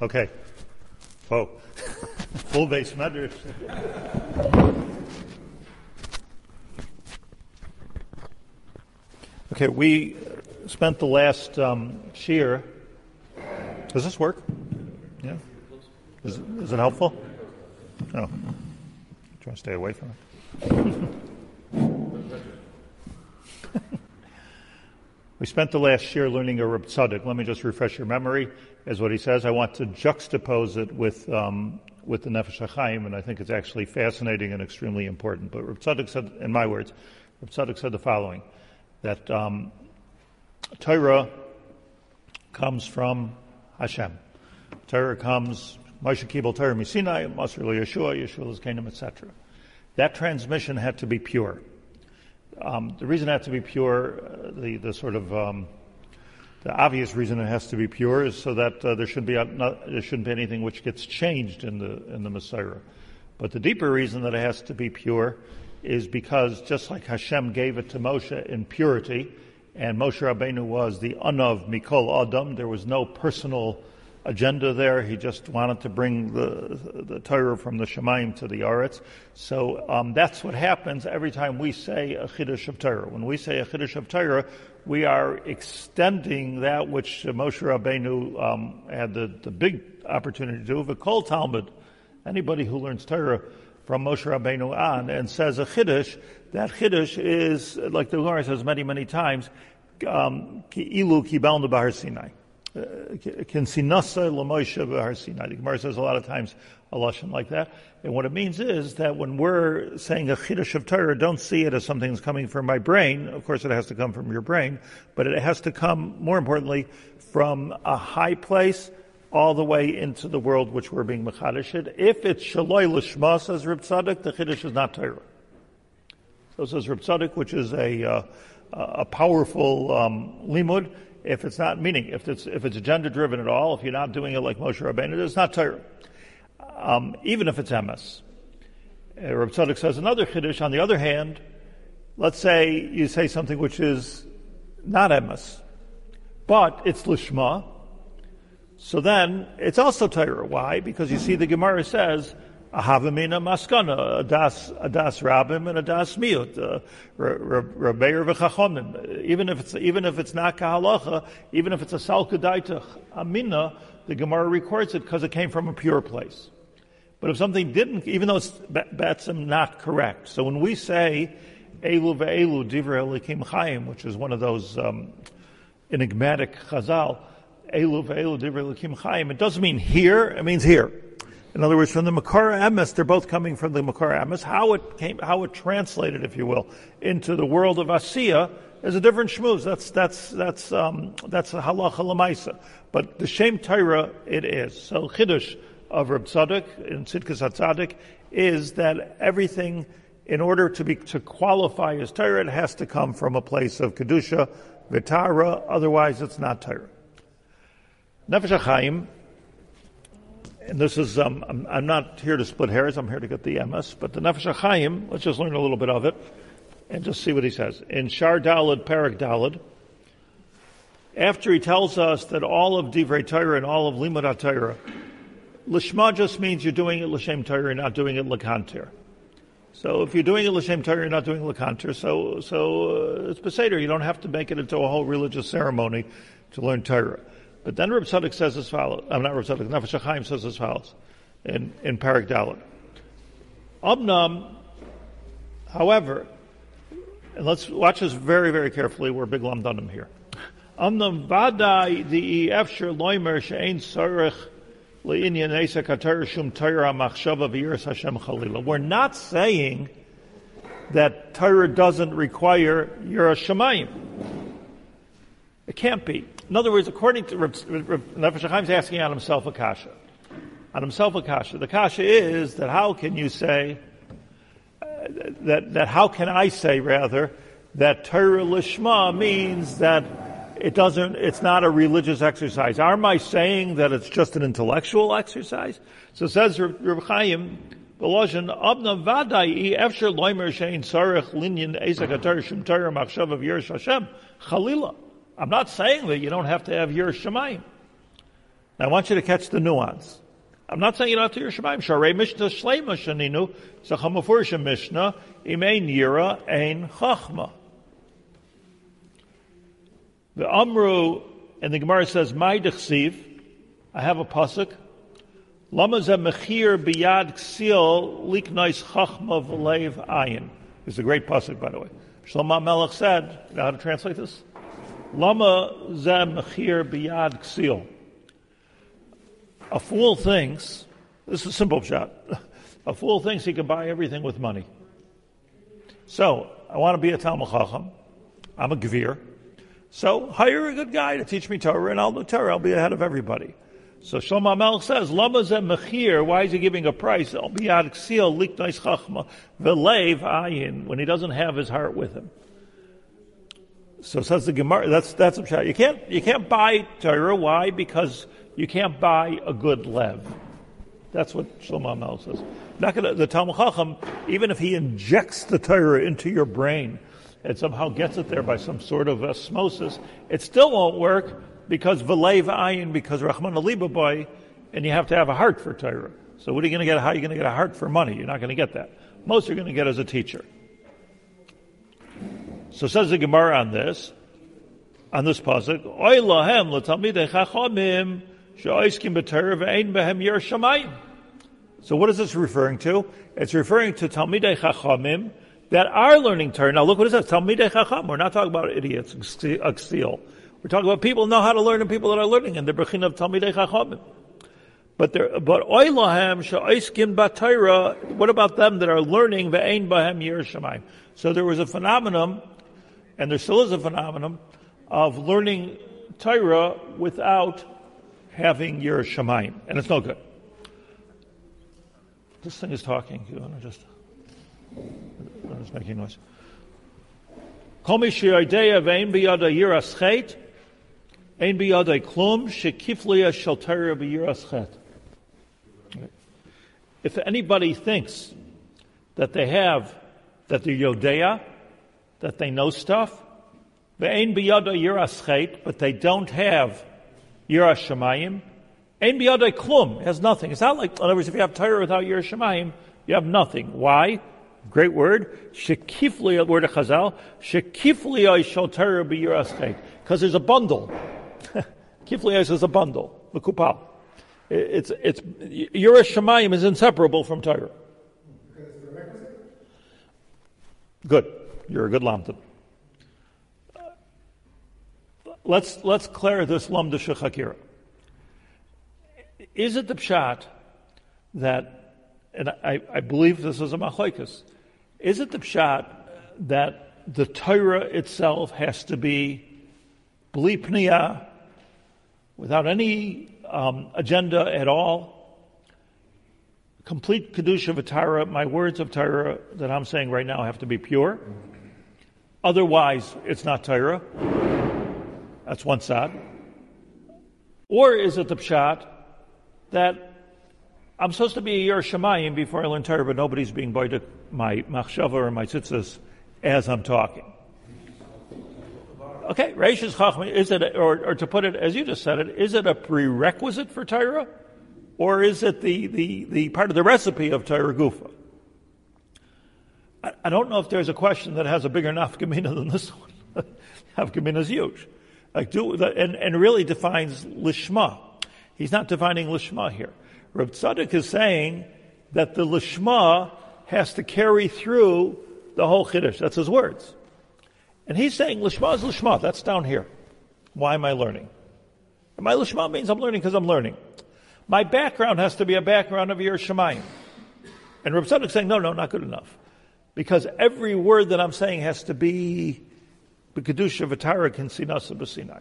Okay. Whoa. Full base medrash. Okay, we spent the last shiur. Does this work? Yeah. Is it helpful? No. Trying to stay away from it. We spent the last shiur learning a Reb Tzadok. Let me just refresh your memory. As what he says, I want to juxtapose it with the Nefesh HaChaim, and I think it's actually fascinating and extremely important. But Reb Tzadok said, in my words, Reb Tzadok said the following, that Torah comes from Hashem. Torah comes, Moshe Kibel Torah Misinai, Masr Yeshua, Yeshua L'Zkenim, etc. That transmission had to be pure. The reason it had to be pure, the sort of the obvious reason it has to be pure is so that there shouldn't be anything which gets changed in the Messiah. But the deeper reason that it has to be pure is because just like Hashem gave it to Moshe in purity, and Moshe Rabbeinu was the Anav Mikol Adam, there was no personal agenda there. He just wanted to bring the Torah from the Shemaim to the Aretz. So that's what happens every time we say a Chiddush of Torah. When we say a Chiddush of Torah, we are extending that which Moshe Rabbeinu had the big opportunity to do. V'kol Talmud, anybody who learns Torah from Moshe Rabbeinu on and says a Chiddush, that Chiddush is, like the Gemara says many, many times, ki ilu kibalnu b'Har Sinai. The Gemara says a lot of times a lashon like that, and what it means is that when we're saying a chiddush of Torah, don't see it as something that's coming from my brain. Of course, it has to come from your brain, but it has to come, more importantly, from a high place all the way into the world which we're being mechadeshed. If it's shaloi lishma, says Reb Tzadok, the chiddush is not Torah. So says Reb Tzadok, which is a powerful limud. If it's not, meaning if it's agenda driven at all, if you're not doing it like Moshe Rabbeinu, it's not Torah. Even if it's emes. Reb Tzadok says another chiddush. On the other hand, let's say you say something which is not emes, but it's lishma. So then it's also Torah. Why? Because you see the Gemara says Ahavamina maskana, adas rabim and adas miut, rabeir v'chachomim. Even if it's not kahalacha, even if it's a salkudaita amina, the Gemara records it because it came from a pure place. But if something didn't, even though it's batzim not correct, so when we say elu ve'elu divrei elikim chayim, which is one of those enigmatic chazal, elu ve'elu divrei elikim chayim, it doesn't mean here; it means here. In other words, from the Makar Emes, they're both coming from the Makar Emes. How it translated, if you will, into the world of Asiya is a different shmuz. That's a halacha l'maisa. But the Shem Torah it is. So Chiddush of Reb Tzadok in Tzidkas HaTzadik is that everything, in order to qualify as Torah, it has to come from a place of Kedusha, V'tara, otherwise it's not Torah. Nefesh HaChaim, and this is, I'm not here to split hairs, I'm here to get the emes, but the Nefesh HaChaim, let's just learn a little bit of it, and just see what he says. In Shar Daled, Parak Daled, after he tells us that all of Divrei Torah and all of Limud HaTorah, Lishma just means you're doing it L'Shem Torah, you're not doing it L'Kanter. So if you're doing it L'Shem Torah, you're not doing it L'Kanter, so it's Beseder, you don't have to make it into a whole religious ceremony to learn Torah. But then Reb Tzadok says as follows. Not Reb Tzadok. Nefesh HaChaim says as follows in Parak Daled. Amnam, however, and let's watch this very, very carefully. We're big lamdanim here. Amnam vadai the efsher loimer she'ein sarich le'inyan esek haTorah shum Torah machshava v'yiras Hashem chalila. We're not saying that Torah doesn't require yiras shamayim. It can't be. In other words, according to Nefesh HaChaim is asking on himself a kasha. The kasha is that how can you say that how can I say rather that Torah Lishma means that it's not a religious exercise? Am I saying that it's just an intellectual exercise? So says Reb Chaim, Beloshin, Abna Vadai, Efsher Loimer Shein Sarech Linyan Ezek HaTorah Shum Torah Machshav of Yiras Hashem, Chalila. I'm not saying that you don't have to have Yiras Shamayim. Now, I want you to catch the nuance. I'm not saying you don't have to Yira Shamayim. Sharei Mishnah Shleima Shaninu, Zachamafurshim Mishnah, Imein Yira, Ein Chachma. The Amru, and the Gemara says, Mai Dechsiv, I have a pasuk, Lama Zeh Mechir Biyad Ksil, Liknais Chachma V'leiv Ayin. It's a great pasuk, by the way. Shlomo Melech said, you know how to translate this? Lama Zeh Mechir Biyad Ksil. A fool thinks, this is a simple shot, a fool thinks he can buy everything with money. So, I want to be a Talmud Chacham. I'm a Gvir. So, hire a good guy to teach me Torah, and I'll do Torah. I'll be ahead of everybody. So, Shlomo Melech says, Lama zeh mechir, why is he giving a price? Al biyad ksil liknais chachma v'leiv ayin, when he doesn't have his heart with him. So says the Gemara, that's a shot. You can't buy Torah. Why? Because you can't buy a good lev. That's what Shlomo Melech says. The Talmud Chacham, even if he injects the Torah into your brain and somehow gets it there by some sort of osmosis, it still won't work because v'leiv ayin, because Rahman Alibabai, and you have to have a heart for Torah. So what are you going to get? How are you going to get a heart for money? You're not going to get that. Most you're going to get as a teacher. So says the Gemara on this pasuk, Oy lahem l'talmidei chachamim she'oiskim b'Torah ve'ein behem yirah shamayim. So what is this referring to? It's referring to talmidei chachamim that are learning Torah. Now look what it says, talmidei chacham. We're not talking about idiots, aksil. We're talking about people who know how to learn and people that are learning, and they're b'chin of talmidei chachamim. But oy lahem she'oiskim b'Torah. What about them that are learning ve'ein behem yirah shamayim? So there was a phenomenon, and there still is a phenomenon, of learning Torah without having Yirah Shamayim. And it's no good. This thing is talking. I'm just making noise. Kol mi she'yodea ve'ein biyada yiras chet, ein biyada klum, shekifliya shel Torah b'yiras chet. If anybody thinks that they're Yodea, that they know stuff, ve'ein biyada yiras chet, but they don't have Yirah Shamayim, ein biyada klum, it has nothing. It's not like, in other words, if you have Torah without Yirah Shamayim, you have nothing. Why? Great word. Shekifliya, word of Chazal, shekifliya shel Torah b'yiras chet. Because there's a bundle. Kifliya is a bundle. The kupal. It's Yirah Shamayim is inseparable from Torah. Good. You're a good lamdan. Let's clear this lamda shechakira. Is it the pshat that, and I believe this is a machlokes, is it the pshat that the Torah itself has to be bli pniyah, without any agenda at all, complete kedusha v'Torah, my words of Torah that I'm saying right now have to be pure? Otherwise, it's not Torah. That's one side. Or is it the pshat that I'm supposed to be a Yirah Shamayim before I learn Torah, but nobody's being boydek my machshava or my tzitzis as I'm talking? Okay, Reishis Chachma, is it, or to put it as you just said it, is it a prerequisite for Torah? Or is it the part of the recipe of Torah Gufa? I don't know if there's a question that has a bigger nafkamina than this one. Nafkamina is huge. And really defines lishma. He's not defining lishma here. Reb Tzadok is saying that the lishma has to carry through the whole chiddush. That's his words. And he's saying lishma is lishma. That's down here. Why am I learning? And my lishma means I'm learning because I'm learning. My background has to be a background of Yirah Shamayim. And Reb Tzadok is saying, no, not good enough. Because every word that I'm saying has to be b'kedusha v'Torah kinsinasa b'Sinai.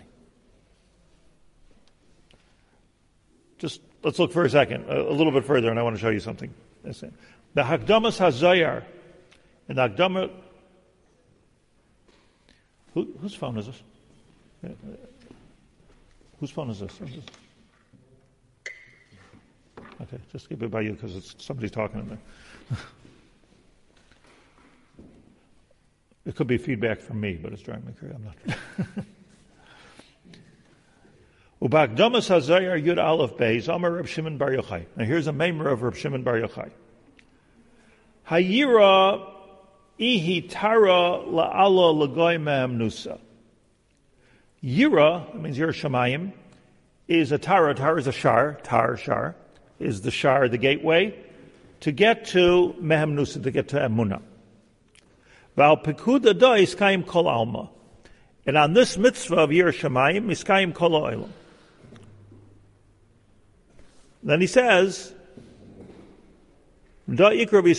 Just let's look for a second, a little bit further, and I want to show you something. The Hakdamas HaZayar, and the Hakdama. Whose phone is this? Whose phone is this? Okay, just keep it by you because somebody's talking in there. It could be feedback from me, but it's driving me crazy. I'm not. Ubakdamas HaZayar Yud Aleph Beis, Amar Reb Shimon Bar Yochai. Now here's a maimer of Reb Shimon Bar Yochai. Hayira ihi tara la'ala l'goy me'am nusa. Yira, that means Yira Shamayim, is a tara. Tara is a shar. Shar, is the shar, the gateway, to get to me'am nusa, to get to Emunah. Val pekuda da iskayim kol alma. And on this mitzvah of Yira Shamayim, iskayim kol ha'olam. Then he says, if you have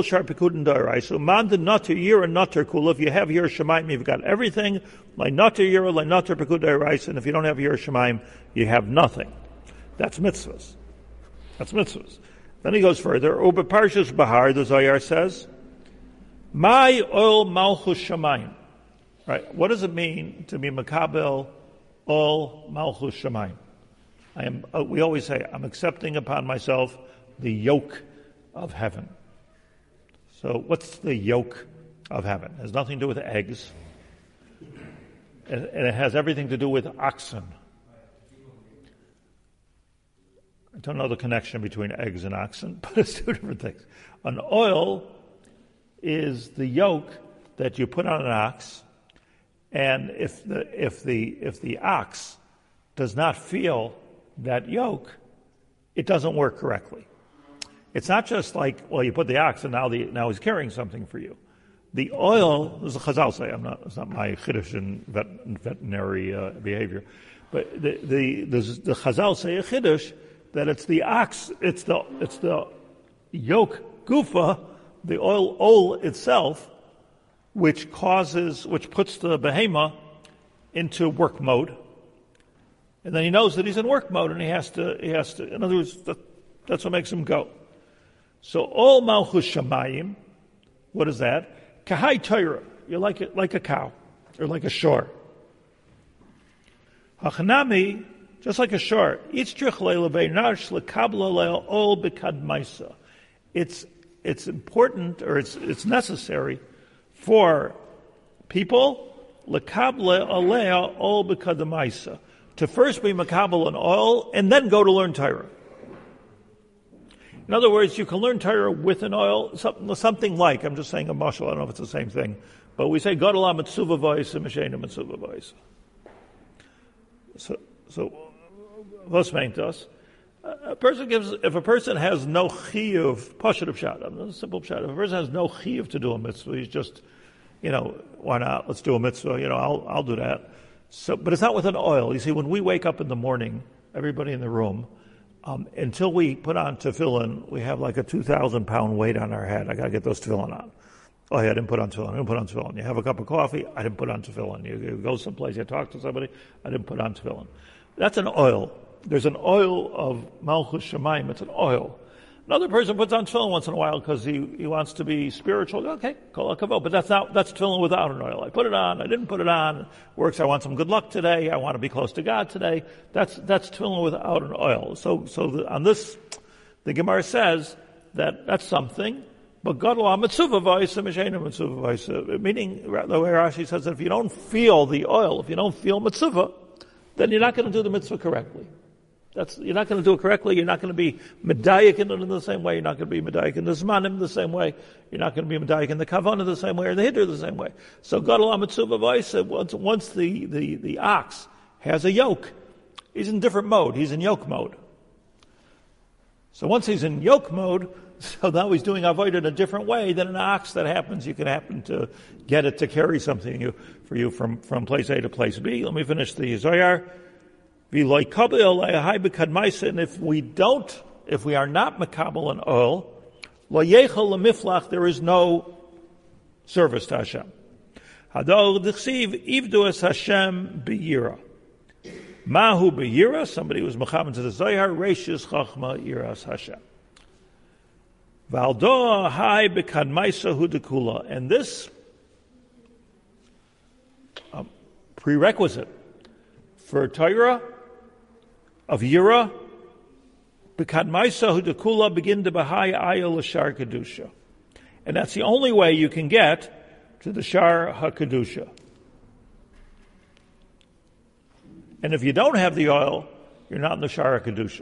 Yira Shamayim, you've got everything. Like Natir Yira, like Natir Pekud Da'iraisa, and if you don't have Yira Shamayim, you have nothing. That's mitzvahs. Then he goes further. Uba Parshas Bahar, the Zohar says, My oil Malchus Shamayim. Right? What does it mean to be Makabel Ol Malchus Shamayim? We always say, I'm accepting upon myself the yoke of heaven. So what's the yoke of heaven? It has nothing to do with eggs. And it has everything to do with oxen. I don't know the connection between eggs and oxen, but it's two different things. An oil is the yoke that you put on an ox, and if the ox does not feel that yoke, it doesn't work correctly. It's not just like, well, you put the ox and now he's carrying something for you. The oil, this is a Chazal say, it's not my Chiddush in veterinary behavior, but the Chazal say a Chiddush that it's the ox, it's the yoke gufa, the oil itself, which puts the behema into work mode. And then he knows that he's in work mode, and he has to. In other words, that's what makes him go. So all Malchus Shamayim, what is that? Kahai Torah, you're like a cow, or like a shore. Hachanami, just like a shore. It's important, or it's necessary for people lekable alea ol bekadamaisa, to first be makabel and oil, and then go to learn Torah. In other words, you can learn Torah with an oil, something like, I'm just saying a mashal, I don't know if it's the same thing, but we say, Gadol HaMetzuva V'Oisa, Meshena Metzuva V'Oisa. So, what's meant to us? If a person has no chiyuv, pashut pshat, a simple pshat, if a person has no chiyuv to do a mitzvah, he's just, why not? Let's do a mitzvah, I'll do that. So, but it's not with an oil. You see, when we wake up in the morning, everybody in the room, until we put on tefillin, we have like a 2,000-pound weight on our head. I got to get those tefillin on. Oh, yeah, I didn't put on tefillin. You have a cup of coffee, I didn't put on tefillin. You go someplace, you talk to somebody, I didn't put on tefillin. That's an oil. There's an oil of Malchus Shamayim. It's an oil. Another person puts on tefillin once in a while because he wants to be spiritual. Okay, kol hakavod. But that's tefillin without an oil. I put it on. I didn't put it on. Works. I want some good luck today. I want to be close to God today. That's tefillin without an oil. On this, the Gemara says that that's something. But Gadol HaMetzuva V'Oisa, Meshena Metzuva V'Oisa. Meaning, the way Rashi says that if you don't feel the oil, if you don't feel mitzvah, then you're not going to do the mitzvah correctly. You're not going to do it correctly. You're not going to be medayik in it in the same way. You're not going to be medayik in the zmanim the same way. You're not going to be medayik in the kavanah the same way, or the hiddur the same way. So Gadol HaMetzuva V'Oisa, once the ox has a yoke, he's in different mode. He's in yoke mode. So once he's in yoke mode, so now he's doing avodah in a different way than an ox that happens. You can happen to get it to carry something for you from place A to place B. Let me finish the Zohar. And if we are not makabel and oil, there is no service to Hashem. Mahu b'yira, somebody was mechaben to the Zohar, Reishis Chachma Yiras Hashem. Valdo hai b'kadmaisa hudekula, and this prerequisite for Torah of Yira, b'kadmaisa hudekula, begin to b'hai ayel l'shar kedusha, and that's the only way you can get to the shar hakedusha. And if you don't have the oil, you're not in the Shara Kedusha.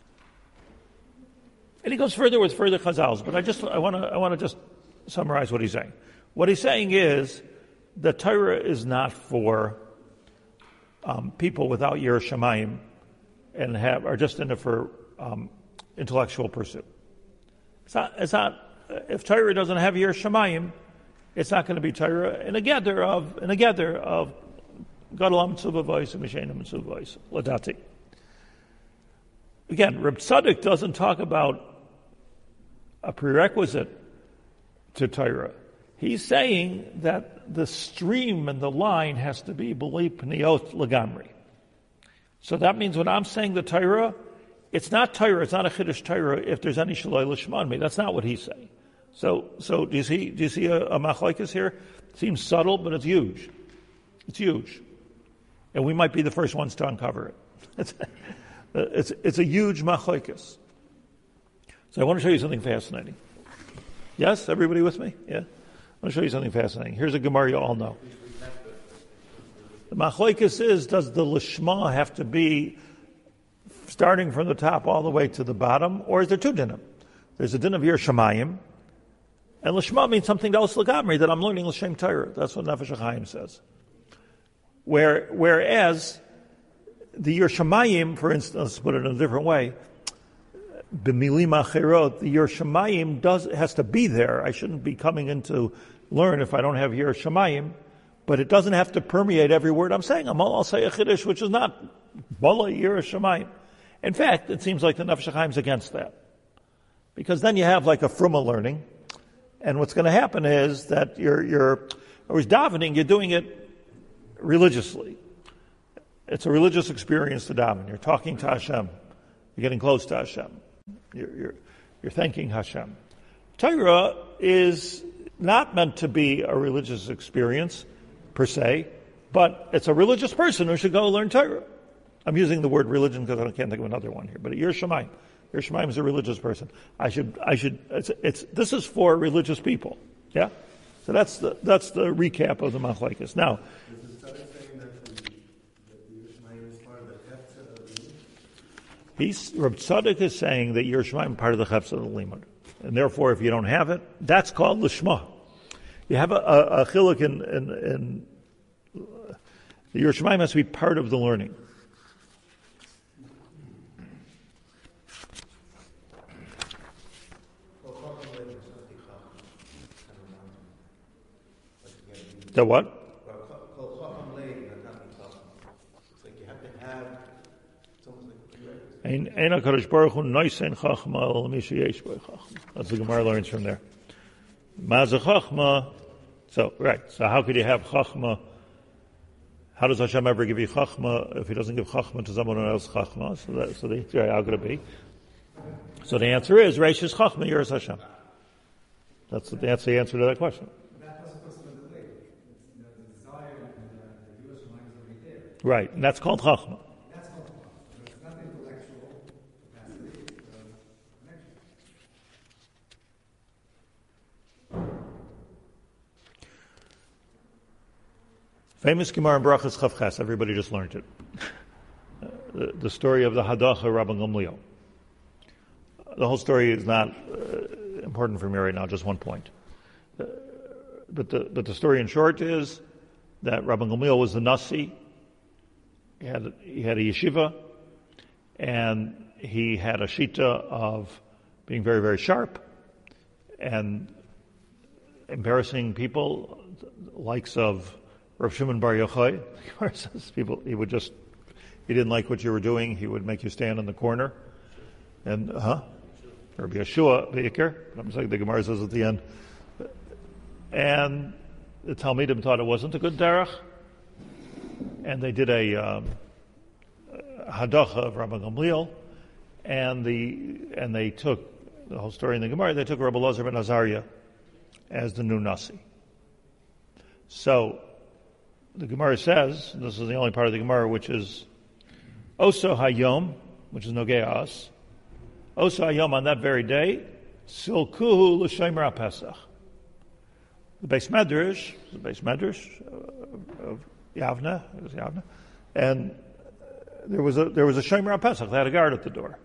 And he goes further with further chazals, but I want to just summarize what he's saying. What he's saying is that Torah is not for people without Yiras Shamayim and are just in it for intellectual pursuit. It's not. If Torah doesn't have Yiras Shamayim, it's not going to be Torah in a gather of Gadol Mitzvah Voice and Mishenim Mitzvah Voice Ladati. Again, Reb Tzadok doesn't talk about a prerequisite to Torah. He's saying that the stream and the line has to be B'li Pniot Lagamri. So that means when I'm saying the Torah, it's not Torah, it's not a Chiddush Torah if there's any Shaloi L'Shman me. That's not what he's saying. So do you see a machlokes here? It seems subtle, but it's huge. It's huge. And we might be the first ones to uncover it. It's a huge machlokes. So I want to show you something fascinating. Yes? Everybody with me? Yeah? I want to show you something fascinating. Here's a Gemara you all know. The machlokes is, does the Lishma have to be starting from the top all the way to the bottom, or is there two dinim? There's a din of Yiras Shamayim, and Lishma means something else Lagamri, that I'm learning L'Shem Torah. That's what Nefesh HaChaim says. Whereas the Yiras Shamayim, for instance, let's put it in a different way, B'milim Acherot, the Yiras Shamayim has to be there. I shouldn't be coming in to learn if I don't have Yiras Shamayim, but it doesn't have to permeate every word I'm saying. I'll say a Chiddush, which is not Bala Yiras Shamayim. In fact, it seems like the Nefesh HaChaim's against that. Because then you have like a Fruma learning, and what's going to happen is that you're davening, you're doing it religiously. It's a religious experience to daven. You're talking to Hashem. You're getting close to Hashem. You're thanking Hashem. Torah is not meant to be a religious experience, per se, but it's a religious person who should go learn Torah. I'm using the word religion because I can't think of another one here, but Yiras Shamayim. Yiras Shamayim is a religious person. This is for religious people. Yeah? So that's the recap of the machlokes. Now, Reb Tzadok is saying that Yiras Shamayim is part of the Chefetz of the Limud. And therefore, if you don't have it, that's called Lishma. You have a chiluk in the Yiras Shamayim has to be part of the learning. The what? That's the Gemara learns from there. So, right. So how could you have Chachma? How does Hashem ever give you Chachma if He doesn't give Chachma to someone else Chachma? How could it be? So the answer is, Reishis Chachma, Yiras Hashem. That's the answer to that question. Right, and that's called Chachma. That's not intellectual capacity. Famous Gemara in Brachas Chav Ches. Everybody just learned it. The story of the Hadacha Rabban Gamliel. The whole story is not important for me right now. Just one point. But the story in short is that Rabban Gamliel was the Nasi. He had a yeshiva, and he had a shita of being very, very sharp and embarrassing people, likes of Rav Shimon Bar Yochai. He didn't like what you were doing. He would make you stand in the corner, and Rabbi Yeshua Be'ikr. I'm saying the Gemara says at the end, and the Talmidim thought it wasn't a good derech. And they did a hadacha of Rabban Gamliel, and they took the whole story in the Gemara. They took Rabbi Elazar ben Azariah as the new Nasi. So the Gemara says, this is the only part of the Gemara which is Oso Hayom, which is Nogei As. Oso Hayom, on that very day, Silkuhu l'Shemer HaPesach. The Beis Medrash of Yavne, and there was a Shomer HaPesach. They had a guard at the door.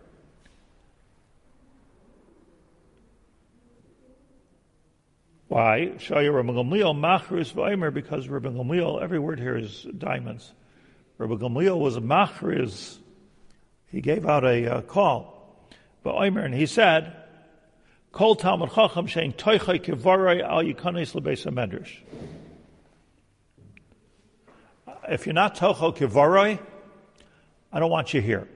Why? Shaya Rabbi Gamliel Machris V'Omer, because Rabbi Gamliel, every word here is diamonds. Rabbi Gamliel was a Machris. He gave out a call. V'Omer, and he said, Kol Talmud Chacham shein toichai kivaroi al yikanes lebeis hamedrash. If you're not tocho kivaroi, I don't want you here.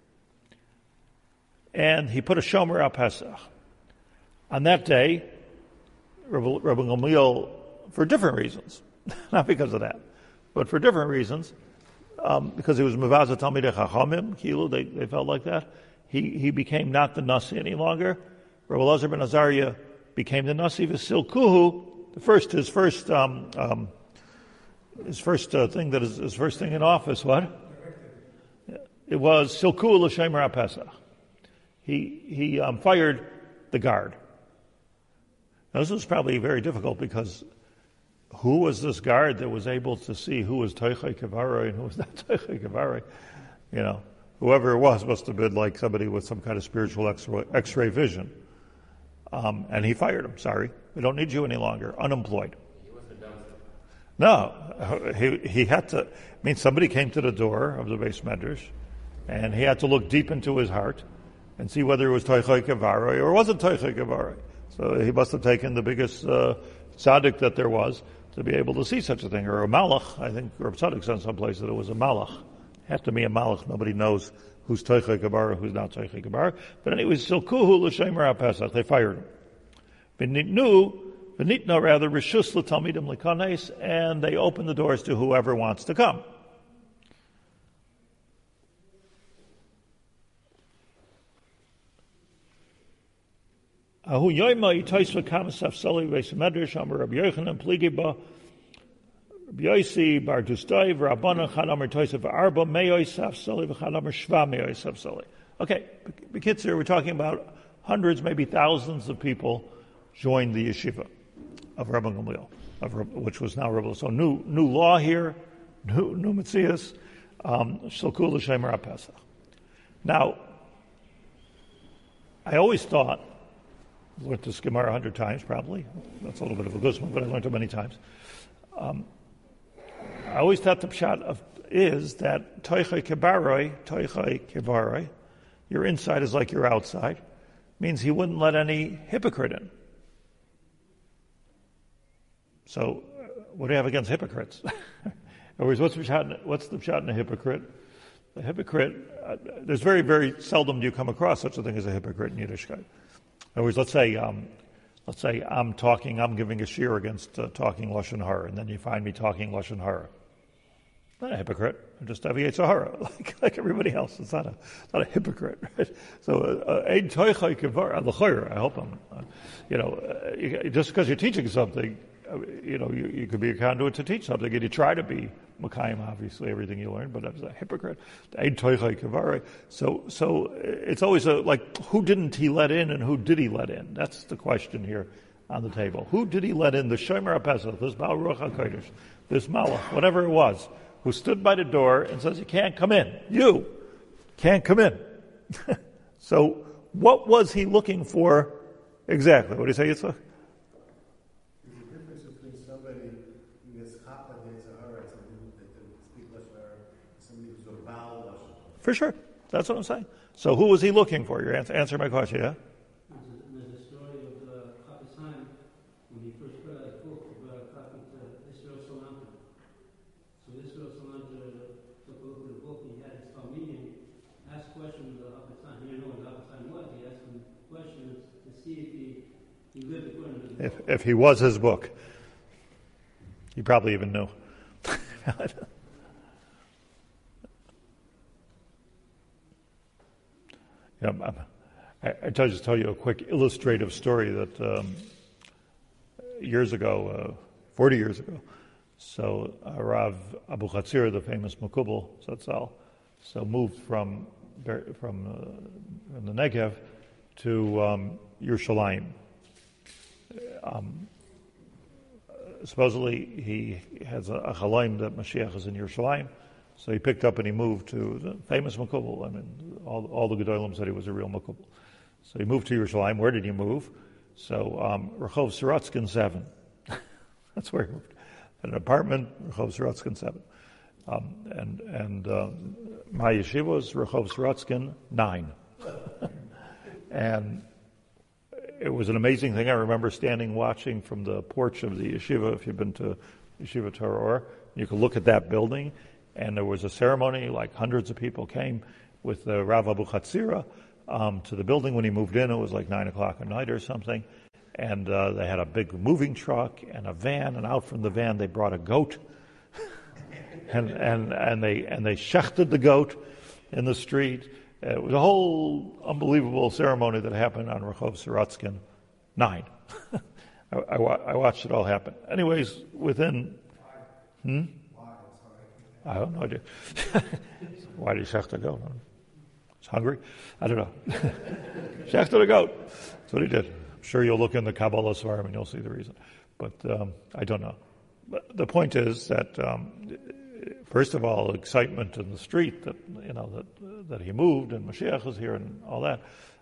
And he put a Shomer HaPesach. On that day, Rabbi Gamliel, for different reasons, not because of that, but for different reasons, because he was Mevazah Talmidei Chachamim, Kilu, they felt like that, he became not the Nasi any longer. Rabbi Elazar ben Azariah became the Nasi V'Silkuhu, his first thing in office, what? It was Silkuhu L'Shomer HaPesach. He fired the guard. Now, this was probably very difficult because who was this guard that was able to see who was Toichai Kivaroi and who was not Toichai Kivaroi? You know, whoever it was must have been like somebody with some kind of spiritual X-ray vision. And he fired him. Sorry, we don't need you any longer. Unemployed. He wasn't done. No, he had to. I mean, somebody came to the door of the Beis Medrash, and he had to look deep into his heart and see whether it was Toichai Kivaroi or wasn't Toichai Kivaroi. So he must have taken the biggest tzaddik that there was to be able to see such a thing, or a malach. I think Reb Tzaddik said someplace that it was a malach. It had to be a malach. Nobody knows who's Toichai Kivaroi, who's not Toichai Kivaroi. But anyway, Silkuhu L'Shomer HaPesach. They fired him. V'nitna rather Rishus L'Talmidim L'Kanes, and they opened the doors to whoever wants to come. Ahu yoyma yitoisva kamasaf sali beis medrash amar Rabbi Yochanan Pligiba Rabbi Yosi bar Dustai v'Rabbana chad amar toisva v'arba meyoisaf sali v'chad amar shva meyoisaf sali. Okay, B'kitzur, we're talking about hundreds, maybe thousands of people joined the yeshiva of Rabbi Gamliel, which was now Rabbi. So new law here, new Metzias, Shilkul L'Shomer HaPesach. Now, I always thought, I've learned this Gemara 100 times probably. That's a little bit of a guzman, but I learned it many times. I always thought the pshat is that toichai kivaroi, your inside is like your outside, means he wouldn't let any hypocrite in. So, what do you have against hypocrites? In other words, what's the pshat in a hypocrite? A hypocrite, there's very, very seldom do you come across such a thing as a hypocrite in Yiddishkeit. In other words, let's say I'm giving a shiur against talking Lashon Hara, and then you find me talking Lashon Hara. Not a hypocrite. I'm just Avi Yitzhahara, like everybody else. It's not a hypocrite, right? So, Ein Toichai Kivar L'Chayr. I hope I'm, just because you're teaching something, you could be a conduit to teach something, and you try to be Makayim, obviously, everything you learn, but as a hypocrite. Ein Toichai Kivar. So it's always who didn't he let in and who did he let in? That's the question here on the table. Who did he let in? The Shomer HaPesach, this Baal Ruach HaKodesh, this Malach, whatever it was, who stood by the door and says, you can't come in. You can't come in. So what was he looking for exactly? What do you say, Yitzhak? There's a difference between somebody who gets chapa against a hara and somebody who speaks Lashon Hara, somebody who's a Baal Lashon Hara. For sure. That's what I'm saying. So who was he looking for? You answer my question, yeah? There's a story of Chafetz Chaim when he first put out his book. He brought a copy to Israel Salanter. So Israel Salanter took a look at the book. He had his Talmidim ask questions of Chafetz Chaim. He didn't know what Chafetz Chaim was. He asked him questions to see if he lived according to his book. If he was his book. He probably even knew. I just tell you a quick illustrative story that years ago, 40 years ago, so Rav Abu Chatzir, the famous Makubal Zatzal, moved from the Negev to Yerushalayim. Supposedly he has a chalaim that Mashiach is in Yerushalayim, So he picked up and he moved to the famous Makubal. I mean, all the Gedolim said he was a real Makubal. So he moved to Yerushalayim. Where did he move? So Rehov Sorotzkin 7. That's where he moved. An apartment, Rehov Sorotzkin 7. And my yeshiva was Rehov Sorotzkin 9. And it was an amazing thing. I remember standing watching from the porch of the yeshiva. If you've been to Yeshiva Torah Or, you could look at that building, and there was a ceremony, like hundreds of people came with the Rav Abu Chatzira to the building. When he moved in, it was like 9 o'clock at night or something, and they had a big moving truck and a van, and out from the van they brought a goat, and they shechted the goat in the street. It was a whole unbelievable ceremony that happened on Rehov Sorotzkin 9. I watched it all happen. Anyways, within... I have no idea. Why did he shecht the goat? He's hungry? I don't know. Shechted a goat. That's what he did. I'm sure you'll look in the Kabbalah Svarim and you'll see the reason. But I don't know. But the point is that, first of all, excitement in the street that he moved and Mashiach was here and all that.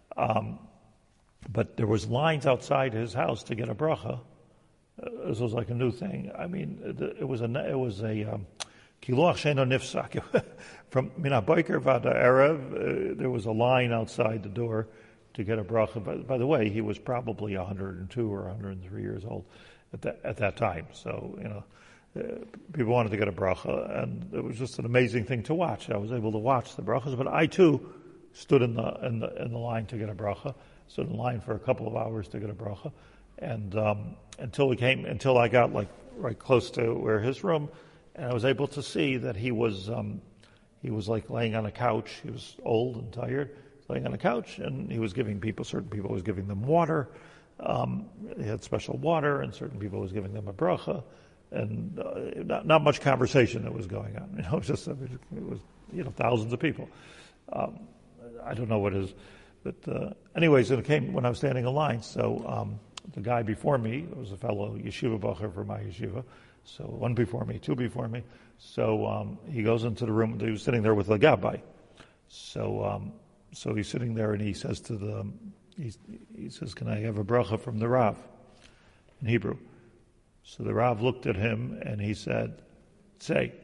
But there was lines outside his house to get a bracha. This was like a new thing. I mean, it was a kiluach sheno nifsak. From Mina Boker Vada Erev, there was a line outside the door to get a bracha. By the way, he was probably 102 or 103 years old at that time. So, people wanted to get a bracha, and it was just an amazing thing to watch. I was able to watch the brachas, but I too stood in the line to get a bracha. Stood in line for a couple of hours to get a bracha, and until I got like right close to where his room, and I was able to see that he was like laying on a couch. He was old and tired, laying on a couch, and he was giving certain people was giving them water. He had special water, and certain people was giving them a bracha, and not much conversation that was going on. It was just thousands of people. I don't know what his. But anyways, it came when I was standing in line. So the guy before me was a fellow yeshiva bacher for my yeshiva. So one before me, two before me. So he goes into the room. He was sitting there with a gabbai. So he's sitting there and he says to he says, "Can I have a bracha from the Rav?" In Hebrew. So the Rav looked at him and he said, "Say."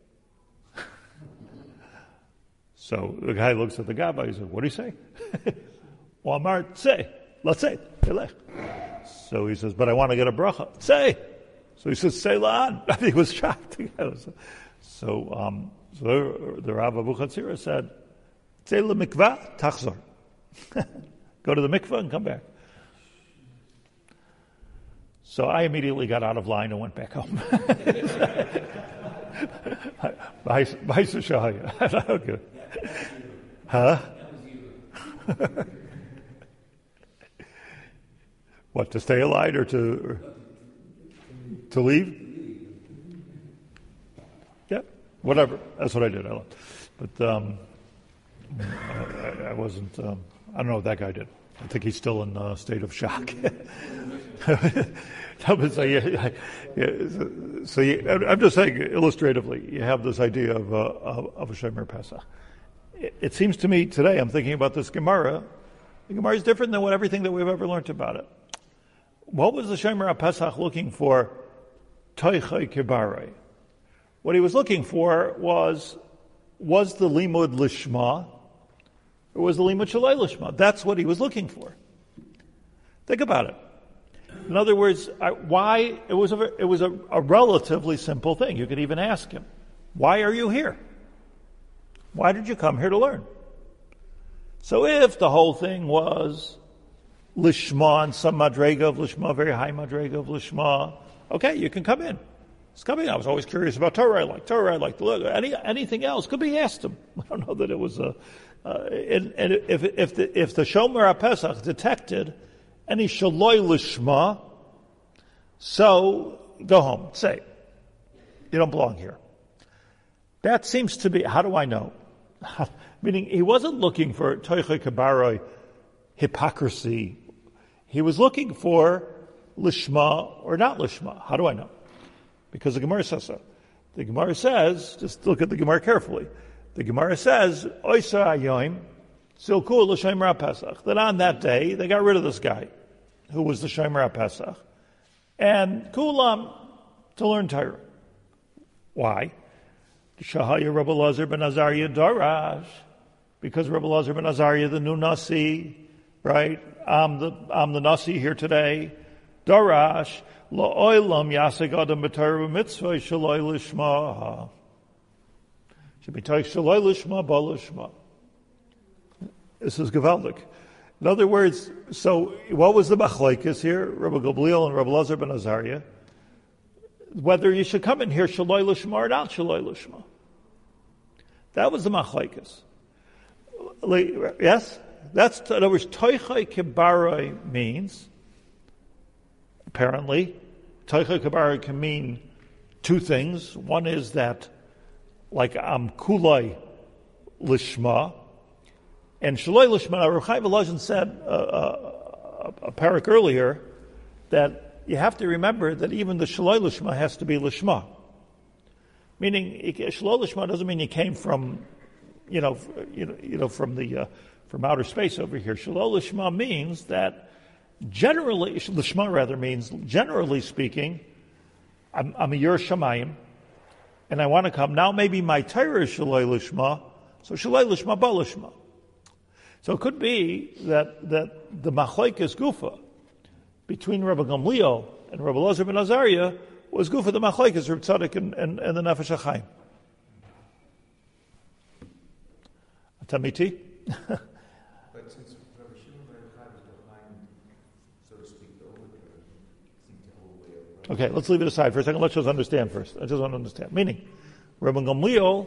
So the guy looks at the gabbai. He said, "What do you say?" Amar, say. Let's say. So he says, "But I want to get a bracha." Say. So he says, "Say la'an." He was shocked. So the Rav Abu Chatzira said, "Say l'mikvah tachzor." Go to the mikvah and come back. So I immediately got out of line and went back home. Okay. Huh? What, to stay alive or to leave? Yeah, whatever. That's what I did. I left. But I wasn't, I don't know what that guy did. I think he's still in a state of shock. I'm just saying, illustratively, you have this idea of a Shomer Pesach. It seems to me today, I'm thinking about this Gemara. The Gemara is different than everything that we've ever learned about it. What was the Shomer Pesach looking for? Toichai Kibarei. What he was looking for was the Limud Lishma, or was the Limud Shalei Lishma? That's what he was looking for. Think about it. In other words, why? It was a relatively simple thing. You could even ask him, "Why are you here? Why did you come here to learn?" So if the whole thing was Lishma and some Madrega of Lishma, very high Madrega of Lishma, okay, you can come in. It's coming. I was always curious about Torah. I like to look. Anything else could be asked him. I don't know that it was a. And if the Shomer HaPesach detected any Shaloi Lishma, so go home. Say, you don't belong here. That seems to be. How do I know? Meaning, he wasn't looking for Toichai Kabaroi hypocrisy. He was looking for Lishma or not Lishma. How do I know? Because the Gemara says so. The Gemara says, just look at the Gemara carefully. The Gemara says, Oisa Ayoim, Silku l'Shomer HaPesach, that on that day, they got rid of this guy, who was the Shomer HaPesach, and Kulam to learn Torah. Why? Shahaya Rabbi Elazar ben Azariah Darash, because Rabbi Elazar ben Azariah, the new Nasi, right? I'm the Nasi here today. Darash, la'olam yasek adam b'Torah v'mitzvah shaloi lishma. Should be taik shaloi lishma ba lishma. This is Gavaldik. In other words, so what was the machlokes here? Rabbi Gamliel and Rabbi Elazar ben Azariah. Whether you should come in here shaloi lishma or not shaloi lishma. That was the machlokes. Yes? That's, in other words, toichai kibaroi means, apparently, toichai kibaroi can mean two things. One is that, like, I'm kulai lishma, and shaloi lishma. Rav Chaim Volozhin said a parak earlier that you have to remember that even the shaloi lishma has to be lishma. Meaning, shaloi lishma doesn't mean you came from, from outer space over here. Shaloi lishma means that generally, lishma rather means generally speaking, I'm a Yer Shamayim, and I want to come. Now maybe my Torah is shaloi lishma, so shaloi lishma ba lishma. So it could be that the machlokes gufa between Rabbi Gamliel and Rabbi Elazar ben Azariah was gufa the machlokes Reb Tzadok and the Nefesh HaChaim. Tamiti? But since Rabbi Shimon ben Yochai was behind, so to speak, the whole way of... Okay, let's leave it aside for a second. Let's just understand first. I just want to understand. Meaning, Rabbi Gamliel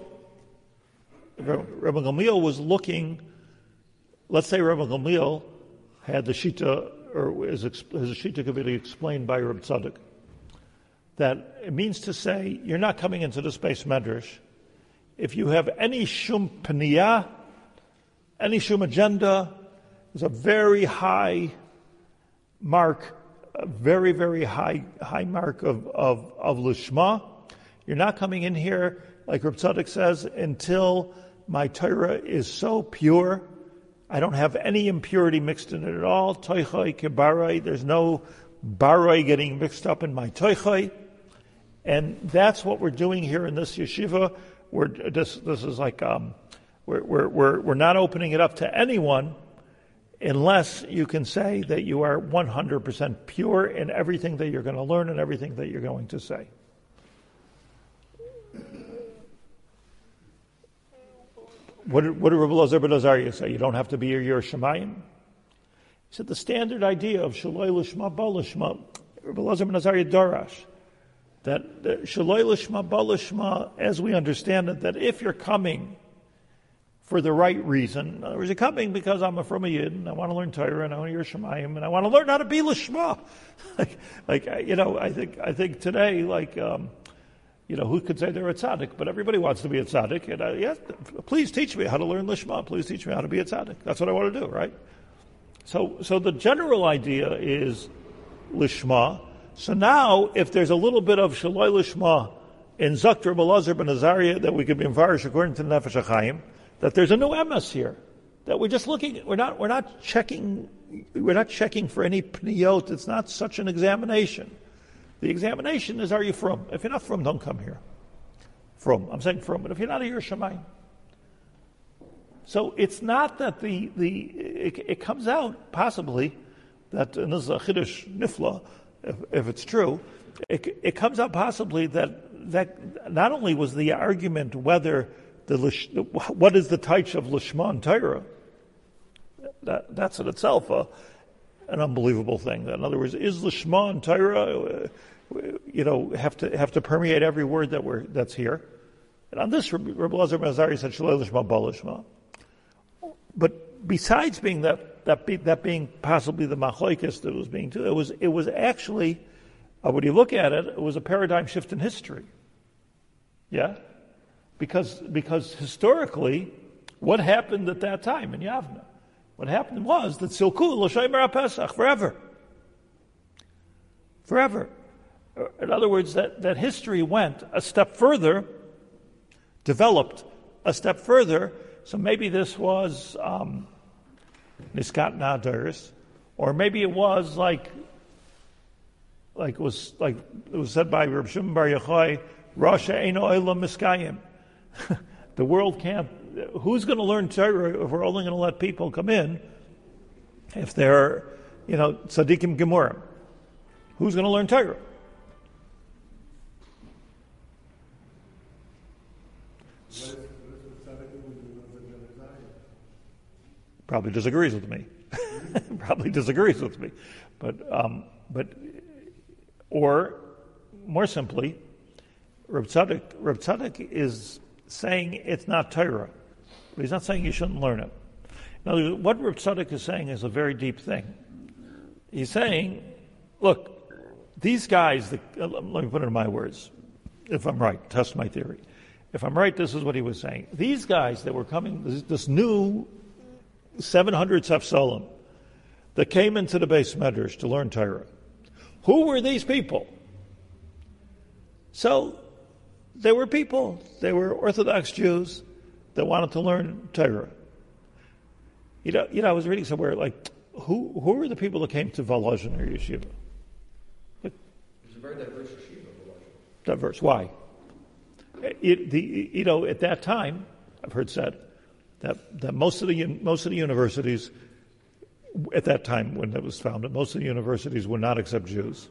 was looking... Let's say Rabbi Gamliel had the Shita, or his Shita could be explained by Reb Tzadok, that it means to say, you're not coming into the space medrash. If you have any shum paniyah, any shum agenda, there's a very high mark, a very, very high mark of lishma. You're not coming in here, like Reb Tzadok says, until my Torah is so pure. I don't have any impurity mixed in it at all. Toichai kebarai. There's no barai getting mixed up in my toichai. And that's what we're doing here in this yeshiva. This is like we're not opening it up to anyone unless you can say that you are 100% pure in everything that you're going to learn and everything that you're going to say. What did Rabbi Elazar ben Azariah say? You don't have to be a Yer Shamayim? He said the standard idea of Shaloi Lishma Ba Lishma, Rabbi Elazar ben Azariah Darash, that Shaloi Lishma Ba Lishma, as we understand it, that if you're coming for the right reason, in other words, you're coming because I'm from a Yid, and I want to learn Torah, and I want to Yer Shamayim, and I want to learn how to be Lishma. I think today, who could say they're a tzaddik? But everybody wants to be a tzaddik. And yes, please teach me how to learn lishma. Please teach me how to be a tzaddik. That's what I want to do, right? So the general idea is lishma. So now, if there's a little bit of shaloi lishma in Zakt Rabbi Elazar ben Azariah that we could be mvarish according to the Nefesh HaChaim, that there's a new emes here. That we're just looking. We're not checking for any pniyot. It's not such an examination. The examination is, are you from? If you're not from, don't come here. From, I'm saying from, but if you're not a Yer Shamayim. So it's not that it comes out possibly that, and this is a Chiddush Nifla, if it's true, it comes out possibly that not only was the argument whether what is the taich of Lishma and Torah, that's in itself an unbelievable thing. In other words, is Lishma and Torah, have to permeate every word that's here? And on this, Rabbi Elazar ben Azariah said, Shaloi Lishma Ba Lishma. But besides being that being possibly the machlokes that was being too, it was actually, when you look at it, it was a paradigm shift in history. Yeah? Because historically, what happened at that time in Yavna? What happened was that Silku l'Shomer HaPesach forever. In other words, that history went a step further, developed a step further. So maybe this was Niskat Nadaris, or maybe it was like it was said by Reb Shimon Bar Yochai, Rasha Eino Olam Miskayim. The world can't. Who's going to learn Torah if we're only going to let people come in if they're, tzaddikim gemurim? Who's going to learn Torah? Probably disagrees with me. But or more simply, Reb Tzadok is saying it's not Torah, but he's not saying you shouldn't learn it. Now, what Reb Tzadok is saying is a very deep thing. He's saying, look, these guys, let me put it in my words, if I'm right, test my theory. If I'm right, this is what he was saying. These guys that were coming, this new 700 Safsalim that came into the Beis Medrash to learn Torah, who were these people? So, they were people, they were Orthodox Jews that wanted to learn Torah. I was reading somewhere, who were the people that came to Volozhin or Yeshiva? It's a very diverse yeshiva, Volozhin. Diverse, why? At that time, I've heard said that most of the universities at that time when it was founded, most of the universities would not accept Jews.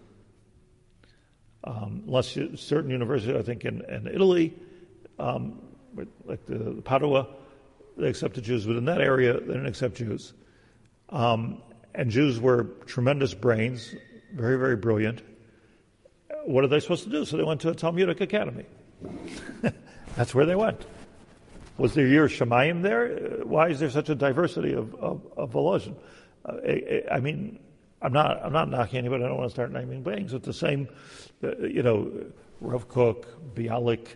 Unless certain universities, I think in Italy, like the Padua, they accepted Jews, but in that area they didn't accept Jews. And Jews were tremendous brains, very, very brilliant. What are they supposed to do? So they went to a Talmudic academy. That's where they went. Was there Yir Shamayim there? Why is there such a diversity of Volozhin? I mean, I'm not knocking anybody. I don't want to start naming names. It's the same, Rav Kook, Bialik.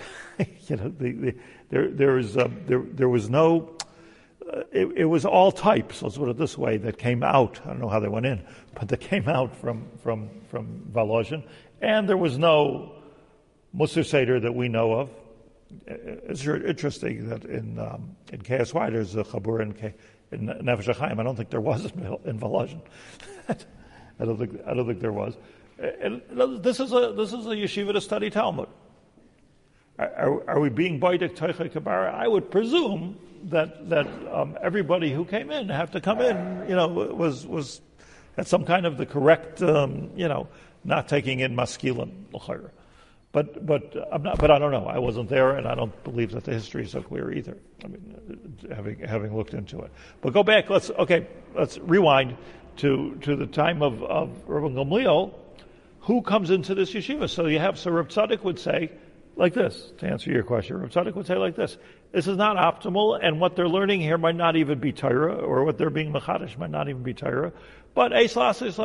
There was no. It was all types. Let's put it this way. That came out. I don't know how they went in, but they came out from Volozhin, and there was no Musar Seder that we know of. It's interesting that in KSY there's a Chabur in Nefesh HaChaim. I don't think there was in Volozhin. I don't think there was. And this is a yeshiva to study Talmud. Are we being boidik toichei kabara? I would presume that everybody who came in had to come in. Was at some kind of the correct. Not taking in maskilim l'chayra. But I'm not. But I don't know. I wasn't there, and I don't believe that the history is so clear either. I mean, having looked into it. But go back. Let's rewind to the time of Rabban Gamliel. Who comes into this yeshiva? So Reb Tzadok would say like this, to answer your question. Reb Tzadok would say like this: this is not optimal, and what they're learning here might not even be Torah, or what they're being machadish might not even be Torah. But you're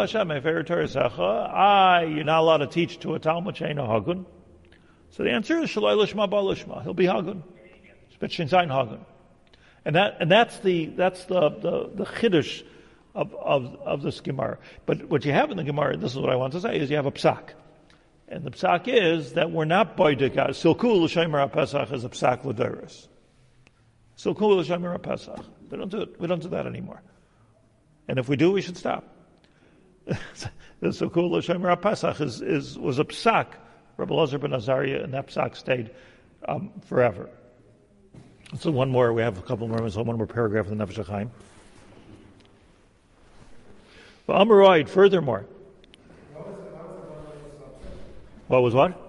not allowed to teach to a Talmud She'eino Hagun. So the answer is Shaloi Lishma Ba Lishma. He'll be Hagun. Spitchin Zayin Hagun. And that's the chiddush of this Gemara. But what you have in the Gemara, this is what I want to say, is you have a psak. And the psak is that we're not boidik. Silkul l'shomer HaPesach is a psak l'doros. Silkul l'shomer HaPesach. They don't do it. We don't do that anymore. And if we do, we should stop. The Silkul l'shomer HaPesach was a psak. Rabbi Elazar ben Azariah, and that psak stayed forever. So one more. We have a couple more. So one more paragraph in the Nefesh HaChaim. But Amaroid, furthermore. What was what?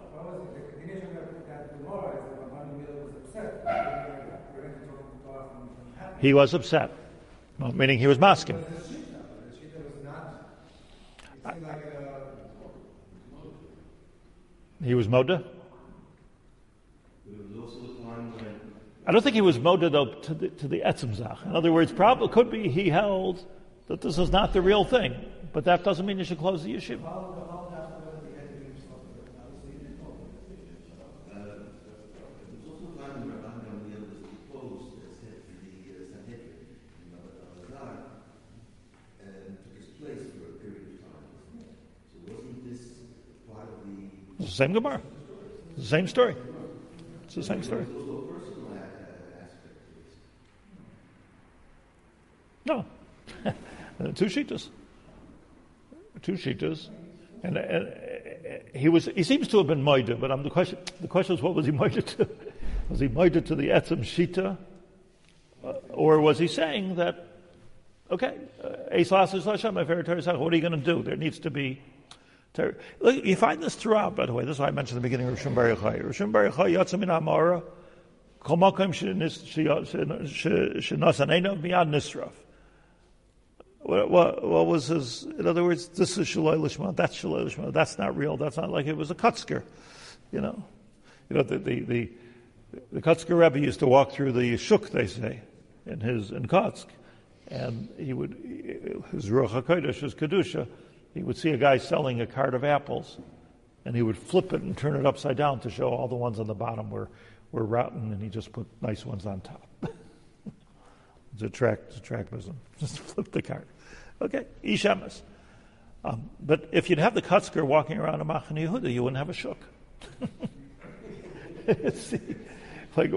He was upset. Well, meaning he was masking. He was Moda? I don't think he was Moda, though, to the Etzem Zach. In other words, probably could be he held that this is not the real thing, but that doesn't mean you should close the yeshiva. Part of the the same Gemara. It's the same story. It's the same story. No. Two shittas. And he seems to have been moided, but the question is, what was he moided to? Was he moided to the etzem shita? Or was he saying that, okay, what are you going to do? There needs to be... Look, you find this throughout, by the way. This is why I mentioned at the beginning of Rishon Bar Yochai. Rishon Bar Yochai yatsa min ha'amara kol makom shenasan einav miyad nisraf. What was his... In other words, this is Shaloi Lishma, that's Shaloi Lishma, that's not real, that's not like it was a Kutzker, the Kutzker Rebbe used to walk through the Shuk, they say, in Kotsk, and his Ruach HaKodesh, his Kedusha, he would see a guy selling a cart of apples, and he would flip it and turn it upside down to show all the ones on the bottom were rotten, and he just put nice ones on top. It's a trackism. Just flip the cart. Okay, Ishamas. But if you'd have the Kutzker walking around a Machane Yehuda, you wouldn't have a Shuk. See, like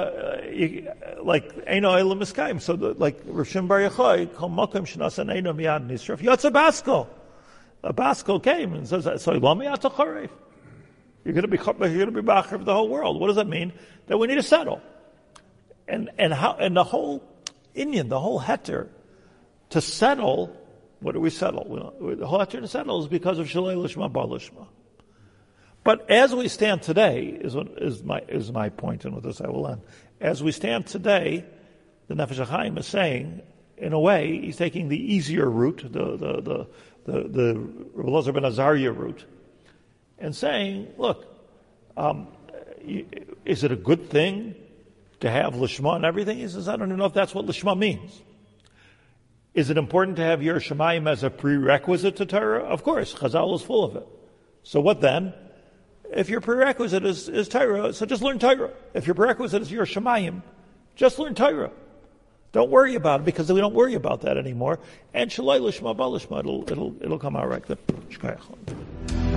Eino Elam Miskayim. So like Rishon Bar Yochai, Kol Mokem Shnasan Eino Miyad Nisraf. Yotza Baskel. A Baskel came and says, "So Lo Miyad Charev. You're going to be Bacher of the whole world." What does that mean? That we need to settle. And the whole Inyan, the whole heter, to settle. What do we settle? The whole heter to settle is because of Shalei Lishma Bar Lishma. But as we stand today, is my point, and with this I will end. As we stand today, the Nefesh HaChaim is saying, in a way, he's taking the easier route, the Rebbe Elazar ben Azariah route, and saying, look, is it a good thing to have Lishma and everything? He says, I don't even know if that's what Lishma means. Is it important to have Yer Shamayim as a prerequisite to Torah? Of course, Chazal is full of it. So what then? If your prerequisite is Torah, so just learn Torah. If your prerequisite is Yer Shamayim, just learn Torah. Don't worry about it, because we don't worry about that anymore. And Shalai Lishma Ba Lishma, it'll come out right. Good.